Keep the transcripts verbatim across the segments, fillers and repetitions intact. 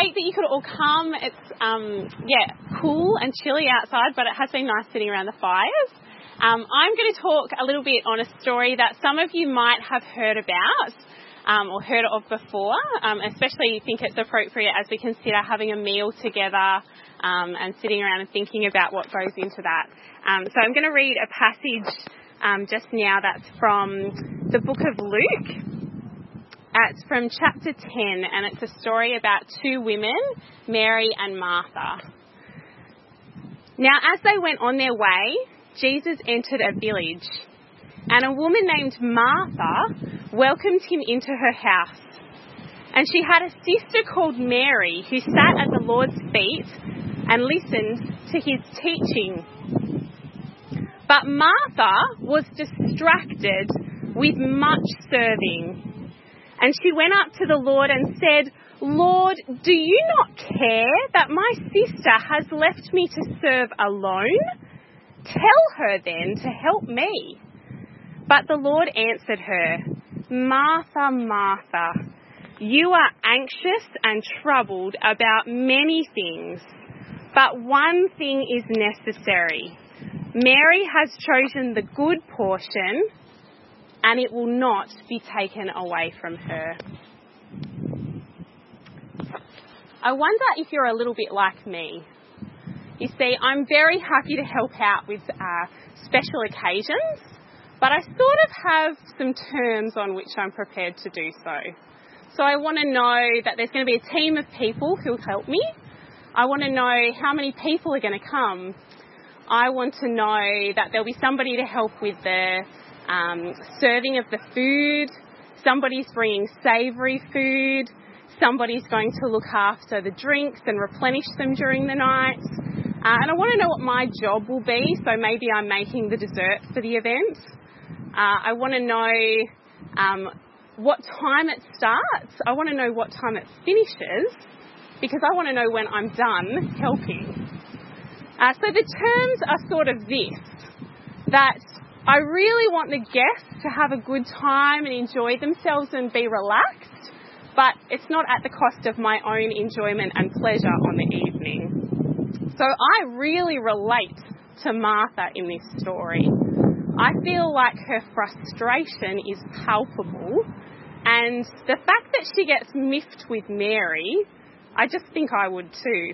great that you could all come. It's, um, yeah, cool and chilly outside, but it has been nice sitting around the fires. Um, I'm going to talk a little bit on a story that some of you might have heard about um, or heard of before, um, especially think it's appropriate as we consider having a meal together um, and sitting around and thinking about what goes into that. Um, so I'm going to read a passage um, just now that's from the book of Luke. It's from chapter ten, and it's a story about two women, Mary and Martha. Now, as they went on their way, Jesus entered a village, and a woman named Martha welcomed him into her house. And she had a sister called Mary who sat at the Lord's feet and listened to his teaching. But Martha was distracted with much serving. And she went up to the Lord and said, "Lord, do you not care that my sister has left me to serve alone? Tell her then to help me." But the Lord answered her, "Martha, Martha, you are anxious and troubled about many things, but one thing is necessary. Mary has chosen the good portion, and it will not be taken away from her." I wonder if you're a little bit like me. You see, I'm very happy to help out with uh, special occasions, but I sort of have some terms on which I'm prepared to do so. So I want to know that there's going to be a team of people who'll help me. I want to know how many people are going to come. I want to know that there'll be somebody to help with the Um, serving of the food, somebody's bringing savoury food, somebody's going to look after the drinks and replenish them during the night. Uh, and I want to know what my job will be, so maybe I'm making the dessert for the event. Uh, I want to know um, what time it starts. I want to know what time it finishes, because I want to know when I'm done helping. Uh, so the terms are sort of this, that I really want the guests to have a good time and enjoy themselves and be relaxed, but it's not at the cost of my own enjoyment and pleasure on the evening. So I really relate to Martha in this story. I feel like her frustration is palpable, and the fact that she gets miffed with Mary, I just think I would too.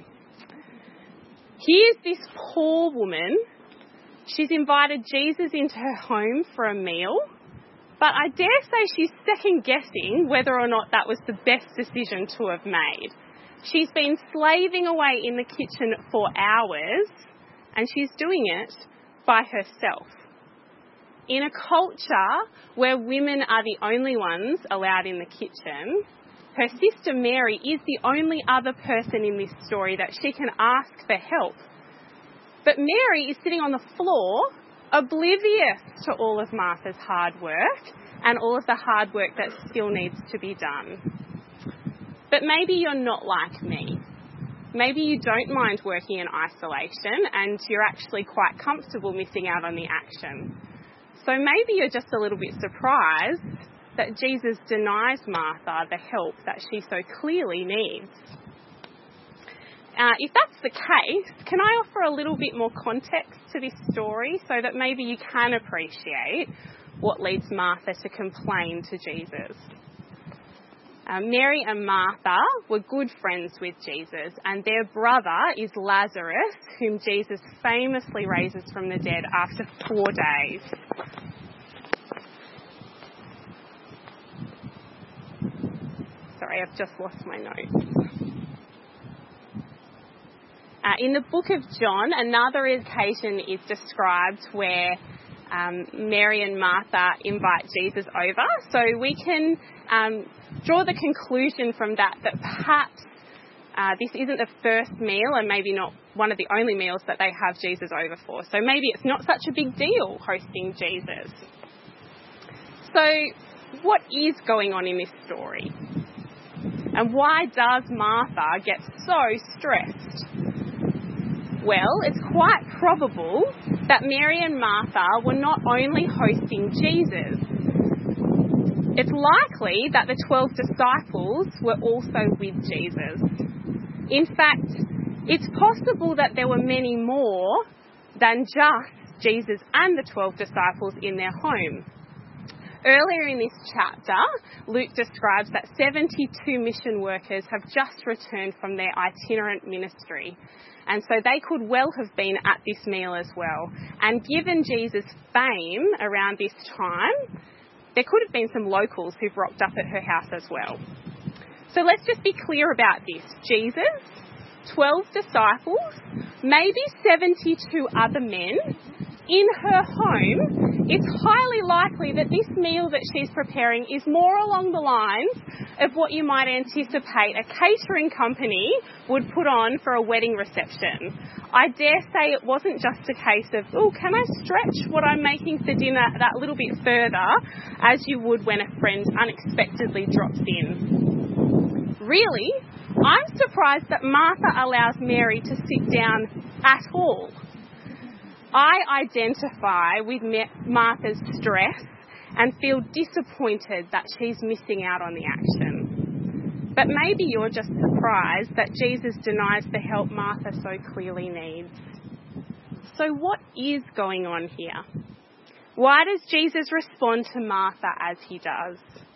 Here's this poor woman. She's invited Jesus into her home for a meal, but I dare say she's second-guessing whether or not that was the best decision to have made. She's been slaving away in the kitchen for hours, and she's doing it by herself. In a culture where women are the only ones allowed in the kitchen, her sister Mary is the only other person in this story that she can ask for help. But Mary is sitting on the floor, oblivious to all of Martha's hard work and all of the hard work that still needs to be done. But maybe you're not like me. Maybe you don't mind working in isolation and you're actually quite comfortable missing out on the action. So maybe you're just a little bit surprised that Jesus denies Martha the help that she so clearly needs. Uh, if that's the case, can I offer a little bit more context to this story so that maybe you can appreciate what leads Martha to complain to Jesus? Uh, Mary and Martha were good friends with Jesus, and their brother is Lazarus, whom Jesus famously raises from the dead after four days. Sorry, I've just lost my notes. Uh, in the book of John, another occasion is described where um, Mary and Martha invite Jesus over. So we can um, draw the conclusion from that that perhaps uh, this isn't the first meal and maybe not one of the only meals that they have Jesus over for. So maybe it's not such a big deal hosting Jesus. So what is going on in this story? And why does Martha get so stressed? Well, it's quite probable that Mary and Martha were not only hosting Jesus. It's likely that the twelve disciples were also with Jesus. In fact, it's possible that there were many more than just Jesus and the twelve disciples in their home. Earlier in this chapter, Luke describes that seventy-two mission workers have just returned from their itinerant ministry. And so they could well have been at this meal as well. And given Jesus' fame around this time, there could have been some locals who've rocked up at her house as well. So let's just be clear about this. Jesus, twelve disciples, maybe seventy-two other men in her home. It's highly likely that this meal that she's preparing is more along the lines of what you might anticipate a catering company would put on for a wedding reception. I dare say it wasn't just a case of, oh, can I stretch what I'm making for dinner that little bit further, as you would when a friend unexpectedly drops in. Really, I'm surprised that Martha allows Mary to sit down at all. I identify with Martha's stress and feel disappointed that she's missing out on the action. But maybe you're just surprised that Jesus denies the help Martha so clearly needs. So what is going on here? Why does Jesus respond to Martha as he does?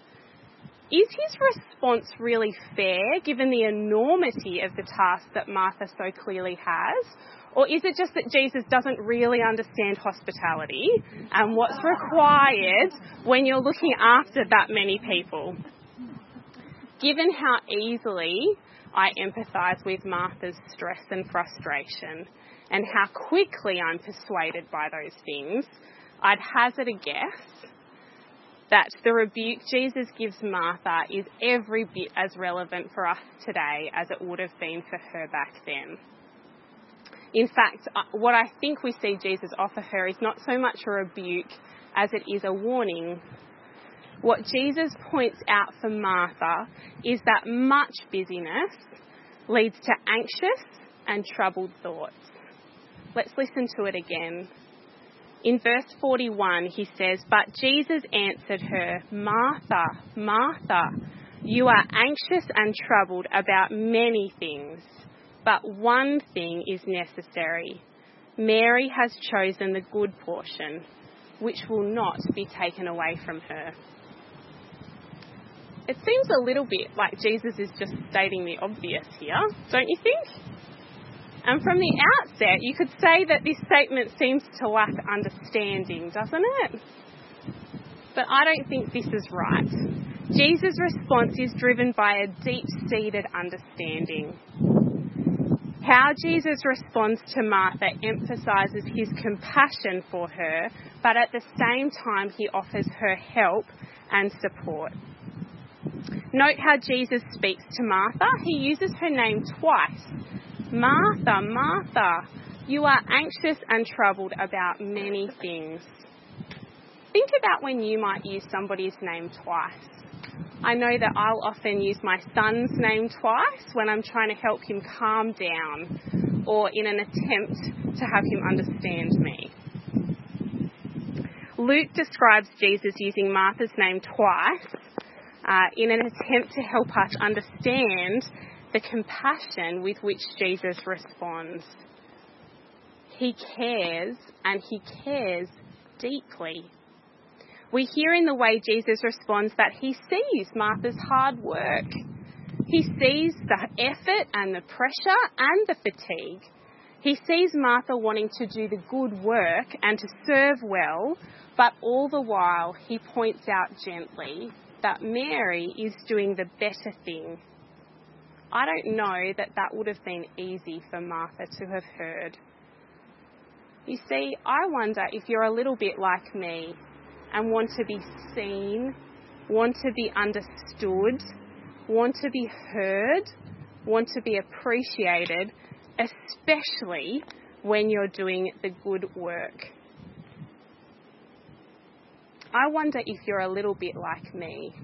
Is his response really fair given the enormity of the task that Martha so clearly has? Or is it just that Jesus doesn't really understand hospitality and what's required when you're looking after that many people? Given how easily I empathise with Martha's stress and frustration and how quickly I'm persuaded by those things, I'd hazard a guess that the rebuke Jesus gives Martha is every bit as relevant for us today as it would have been for her back then. In fact, what I think we see Jesus offer her is not so much a rebuke as it is a warning. What Jesus points out for Martha is that much busyness leads to anxious and troubled thoughts. Let's listen to it again. In verse forty-one, he says, "But Jesus answered her, 'Martha, Martha, you are anxious and troubled about many things, but one thing is necessary. Mary has chosen the good portion, which will not be taken away from her.'" It seems a little bit like Jesus is just stating the obvious here, don't you think? And from the outset, you could say that this statement seems to lack understanding, doesn't it? But I don't think this is right. Jesus' response is driven by a deep-seated understanding. How Jesus responds to Martha emphasises his compassion for her, but at the same time he offers her help and support. Note how Jesus speaks to Martha. He uses her name twice. "Martha, Martha, you are anxious and troubled about many things." Think about when you might use somebody's name twice. I know that I'll often use my son's name twice when I'm trying to help him calm down or in an attempt to have him understand me. Luke describes Jesus using Martha's name twice uh, in an attempt to help us understand the compassion with which Jesus responds. He cares, and he cares deeply. We hear in the way Jesus responds that he sees Martha's hard work. He sees the effort and the pressure and the fatigue. He sees Martha wanting to do the good work and to serve well, but all the while he points out gently that Mary is doing the better thing. I don't know that that would have been easy for Martha to have heard. You see, I wonder if you're a little bit like me and want to be seen, want to be understood, want to be heard, want to be appreciated, especially when you're doing the good work. I wonder if you're a little bit like me.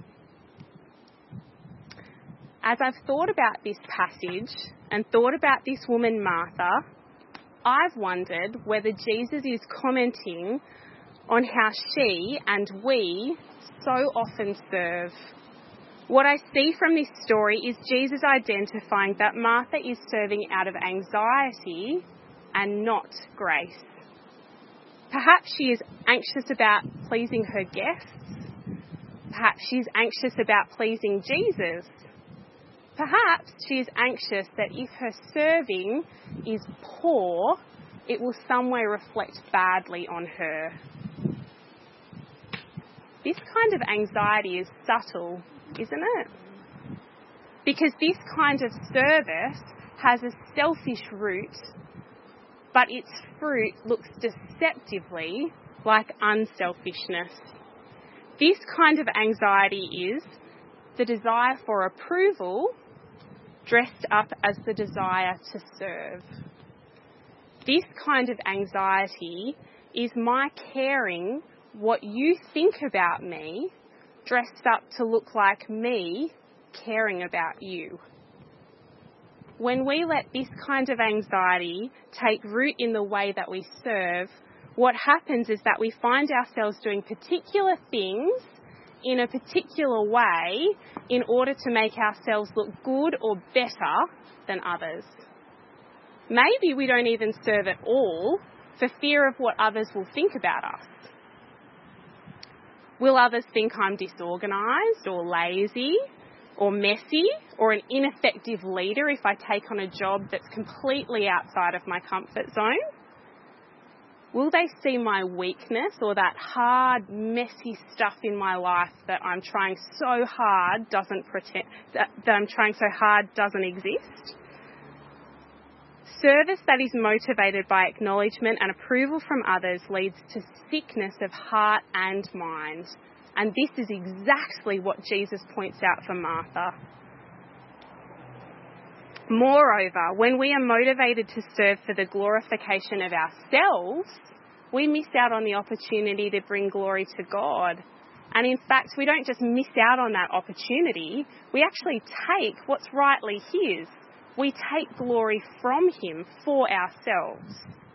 As I've thought about this passage and thought about this woman Martha, I've wondered whether Jesus is commenting on how she and we so often serve. What I see from this story is Jesus identifying that Martha is serving out of anxiety and not grace. Perhaps she is anxious about pleasing her guests. Perhaps she's anxious about pleasing Jesus. Perhaps she is anxious that if her serving is poor, it will some way reflect badly on her. This kind of anxiety is subtle, isn't it? Because this kind of service has a selfish root, but its fruit looks deceptively like unselfishness. This kind of anxiety is the desire for approval dressed up as the desire to serve. This kind of anxiety is my caring what you think about me dressed up to look like me caring about you. When we let this kind of anxiety take root in the way that we serve, what happens is that we find ourselves doing particular things in a particular way in order to make ourselves look good or better than others. Maybe we don't even serve at all for fear of what others will think about us. Will others think I'm disorganised or lazy or messy or an ineffective leader if I take on a job that's completely outside of my comfort zone? Will they see my weakness or that hard, messy stuff in my life that I'm trying so hard doesn't pretend that, that I'm trying so hard doesn't exist? Service that is motivated by acknowledgement and approval from others leads to sickness of heart and mind. And this is exactly what Jesus points out for Martha. Moreover, when we are motivated to serve for the glorification of ourselves, we miss out on the opportunity to bring glory to God. And in fact, we don't just miss out on that opportunity, we actually take what's rightly His. We take glory from Him for ourselves.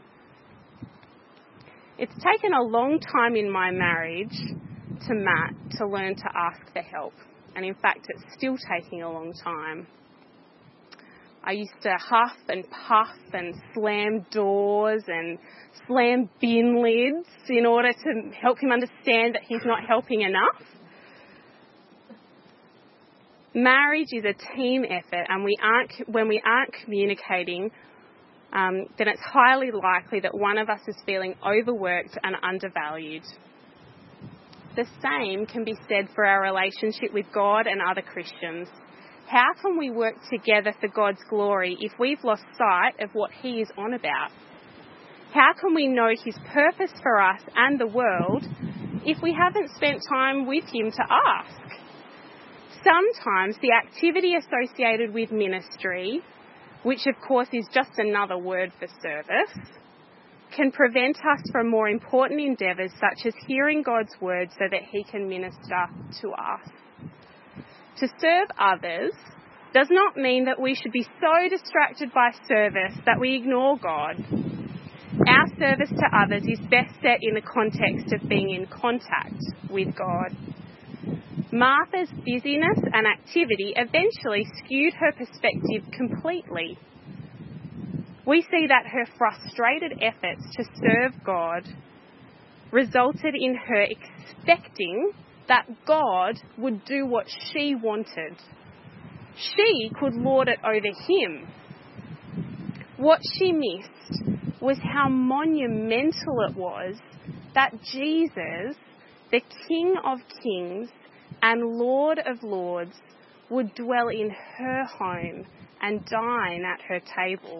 It's taken a long time in my marriage to Matt to learn to ask for help. And in fact, it's still taking a long time. I used to huff and puff and slam doors and slam bin lids in order to help him understand that he's not helping enough. Marriage is a team effort, and we aren't, when we aren't communicating, um, then it's highly likely that one of us is feeling overworked and undervalued. The same can be said for our relationship with God and other Christians. How can we work together for God's glory if we've lost sight of what He is on about? How can we know His purpose for us and the world if we haven't spent time with Him to ask? Sometimes the activity associated with ministry, which of course is just another word for service, can prevent us from more important endeavours such as hearing God's word so that He can minister to us. To serve others does not mean that we should be so distracted by service that we ignore God. Our service to others is best set in the context of being in contact with God. Martha's busyness and activity eventually skewed her perspective completely. We see that her frustrated efforts to serve God resulted in her expecting that God would do what she wanted. She could lord it over Him. What she missed was how monumental it was that Jesus, the King of Kings and Lord of Lords, would dwell in her home and dine at her table.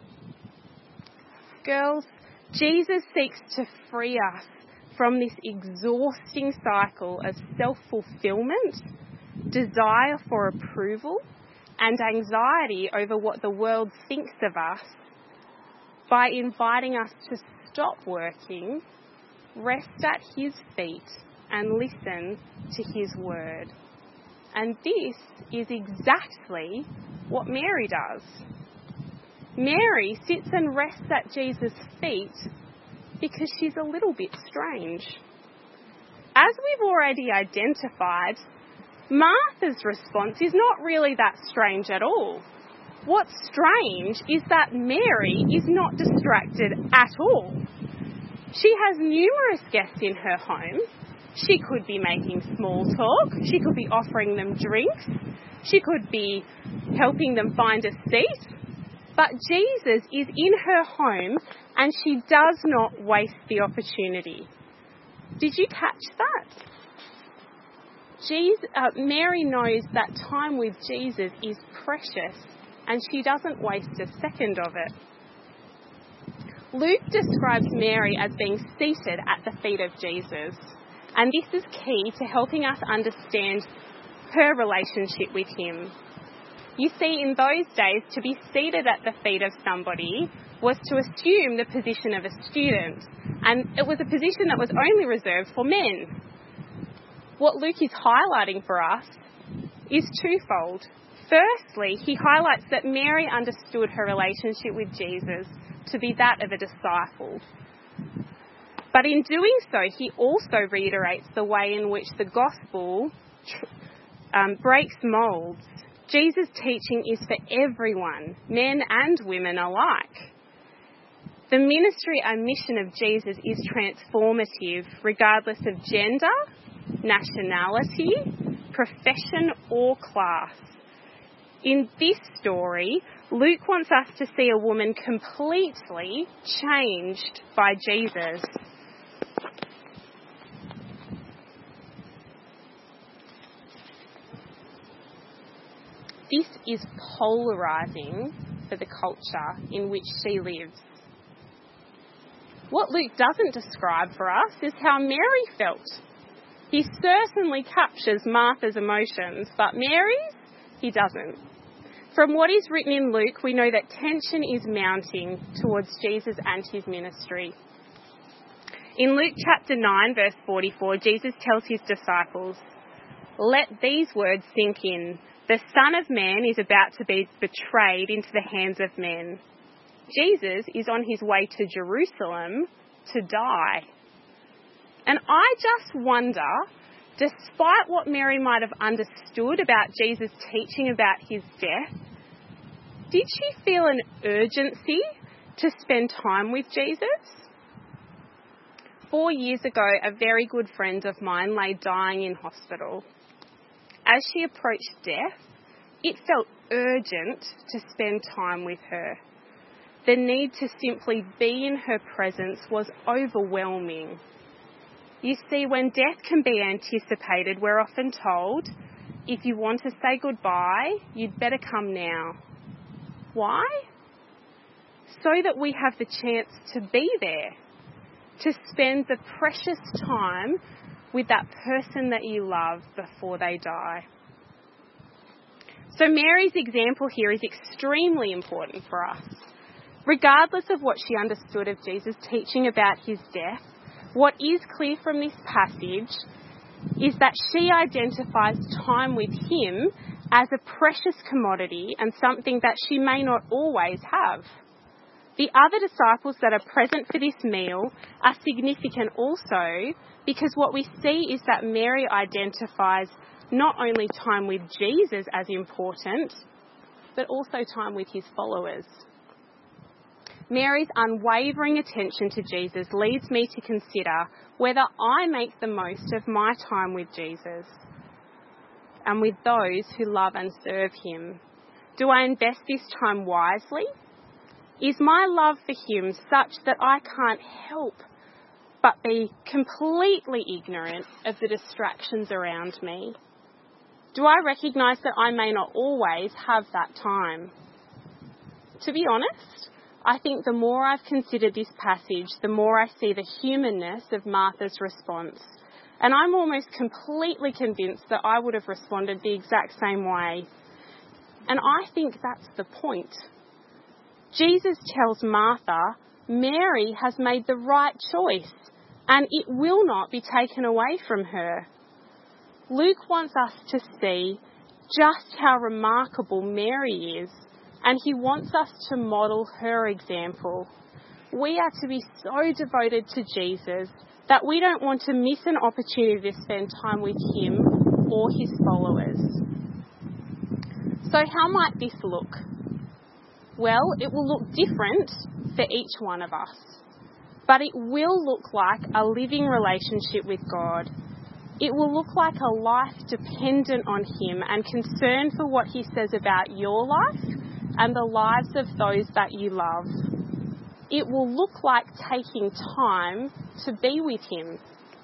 Girls, Jesus seeks to free us from this exhausting cycle of self-fulfillment, desire for approval, and anxiety over what the world thinks of us by inviting us to stop working, rest at His feet, and listen to His word. And this is exactly what Mary does. Mary sits and rests at Jesus' feet because she's a little bit strange. As we've already identified, Martha's response is not really that strange at all. What's strange is that Mary is not distracted at all. She has numerous guests in her home. She could be making small talk. She could be offering them drinks. She could be helping them find a seat. But Jesus is in her home and she does not waste the opportunity. Did you catch that? Jesus, uh, Mary knows that time with Jesus is precious and she doesn't waste a second of it. Luke describes Mary as being seated at the feet of Jesus, and this is key to helping us understand her relationship with him. You see, in those days, to be seated at the feet of somebody was to assume the position of a student, and it was a position that was only reserved for men. What Luke is highlighting for us is twofold. Firstly, he highlights that Mary understood her relationship with Jesus to be that of a disciple. But in doing so, he also reiterates the way in which the gospel um, breaks moulds. Jesus' teaching is for everyone, men and women alike. The ministry and mission of Jesus is transformative, regardless of gender, nationality, profession, or class. In this story, Luke wants us to see a woman completely changed by Jesus. This is polarising for the culture in which she lives. What Luke doesn't describe for us is how Mary felt. He certainly captures Martha's emotions, but Mary's, he doesn't. From what is written in Luke, we know that tension is mounting towards Jesus and his ministry. In Luke chapter nine, verse forty-four, Jesus tells his disciples, "Let these words sink in. The Son of Man is about to be betrayed into the hands of men." Jesus is on his way to Jerusalem to die. And I just wonder, despite what Mary might have understood about Jesus' teaching about his death, did she feel an urgency to spend time with Jesus? Four years ago, a very good friend of mine lay dying in hospital. As she approached death, it felt urgent to spend time with her. The need to simply be in her presence was overwhelming. You see, when death can be anticipated, we're often told, if you want to say goodbye, you'd better come now. Why? So that we have the chance to be there, to spend the precious time with that person that you love before they die. So Mary's example here is extremely important for us. Regardless of what she understood of Jesus' teaching about his death, what is clear from this passage is that she identifies time with him as a precious commodity and something that she may not always have. The other disciples that are present for this meal are significant also because what we see is that Mary identifies not only time with Jesus as important, but also time with his followers. Mary's unwavering attention to Jesus leads me to consider whether I make the most of my time with Jesus and with those who love and serve him. Do I invest this time wisely? Is my love for him such that I can't help but be completely ignorant of the distractions around me? Do I recognise that I may not always have that time? To be honest, I think the more I've considered this passage, the more I see the humanness of Martha's response. And I'm almost completely convinced that I would have responded the exact same way. And I think that's the point. Jesus tells Martha, Mary has made the right choice, and it will not be taken away from her. Luke wants us to see just how remarkable Mary is, and he wants us to model her example. We are to be so devoted to Jesus that we don't want to miss an opportunity to spend time with him or his followers. So how might this look? Well, it will look different for each one of us, but it will look like a living relationship with God. It will look like a life dependent on him and concern for what he says about your life and the lives of those that you love. It will look like taking time to be with him.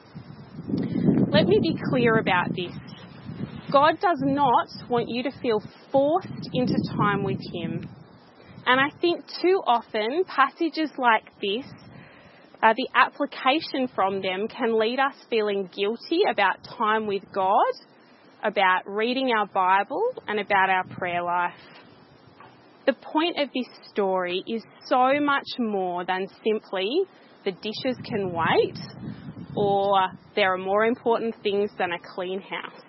Let me be clear about this. God does not want you to feel forced into time with him. And I think too often passages like this, uh, the application from them can lead us feeling guilty about time with God, about reading our Bible, and about our prayer life. The point of this story is so much more than simply the dishes can wait or there are more important things than a clean house.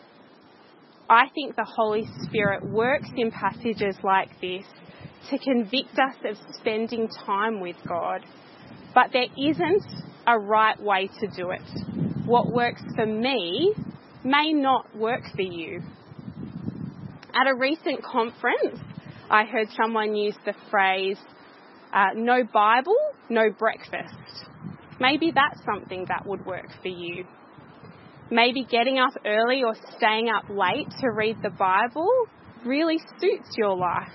I think the Holy Spirit works in passages like this to convict us of spending time with God. But there isn't a right way to do it. What works for me may not work for you. At a recent conference, I heard someone use the phrase, uh, no Bible, no breakfast. Maybe that's something that would work for you. Maybe getting up early or staying up late to read the Bible really suits your life.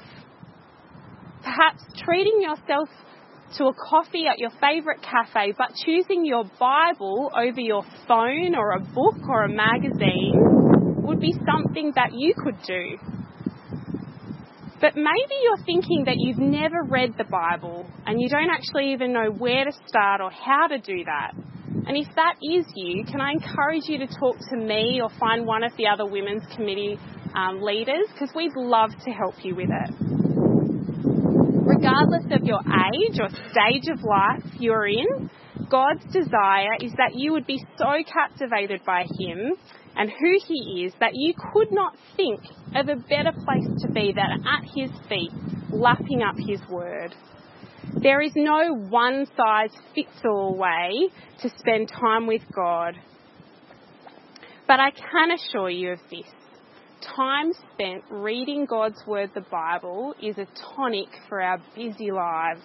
Perhaps treating yourself to a coffee at your favourite cafe, but choosing your Bible over your phone or a book or a magazine would be something that you could do. But maybe you're thinking that you've never read the Bible and you don't actually even know where to start or how to do that. And if that is you, can I encourage you to talk to me or find one of the other Women's Committee um, leaders, because we'd love to help you with it. Regardless of your age or stage of life you're in, God's desire is that you would be so captivated by him and who he is that you could not think of a better place to be than at his feet, lapping up his word. There is no one-size-fits-all way to spend time with God. But I can assure you of this. Time spent reading God's word, the Bible, is a tonic for our busy lives.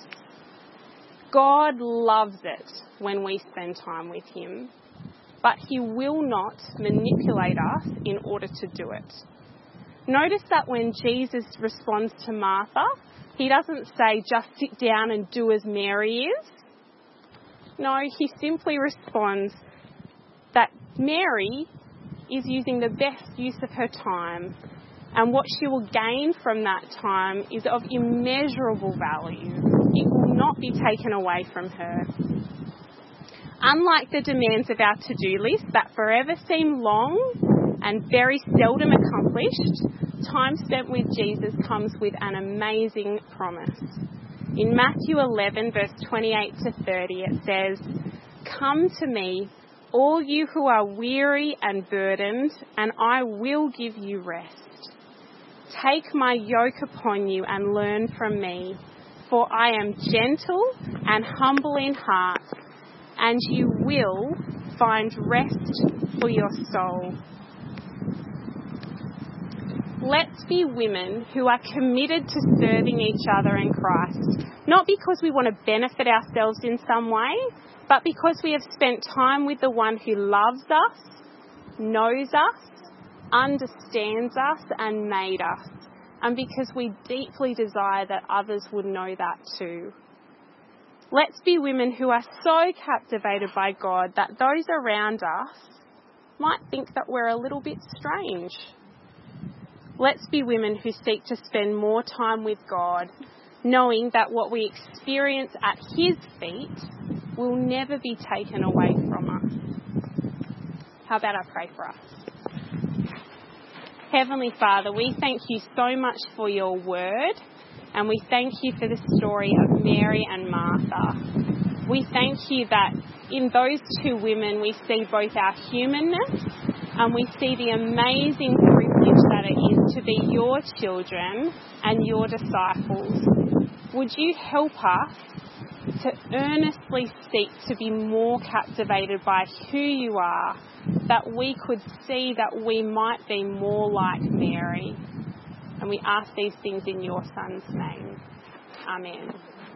God loves it when we spend time with him, but he will not manipulate us in order to do it. Notice that when Jesus responds to Martha, he doesn't say, just sit down and do as Mary is. No, he simply responds that Mary is using the best use of her time, and what she will gain from that time is of immeasurable value. It will not be taken away from her. Unlike the demands of our to-do list that forever seem long and very seldom accomplished, time spent with Jesus comes with an amazing promise. In Matthew eleven, verse twenty-eight to thirty, it says, "Come to me, all you who are weary and burdened, and I will give you rest. Take my yoke upon you and learn from me, for I am gentle and humble in heart, and you will find rest for your soul." Let's be women who are committed to serving each other in Christ, not because we want to benefit ourselves in some way, but because we have spent time with the one who loves us, knows us, understands us, and made us, and because we deeply desire that others would know that too. Let's be women who are so captivated by God that those around us might think that we're a little bit strange. Let's be women who seek to spend more time with God, knowing that what we experience at his feet will never be taken away from us. How about I pray for us? Heavenly Father, we thank you so much for your word, and we thank you for the story of Mary and Martha. We thank you that in those two women we see both our humanness and we see the amazing privilege that it is to be your children and your disciples. Would you help us to earnestly seek to be more captivated by who you are that we could see that we might be more like Mary. And we ask these things in your Son's name. Amen.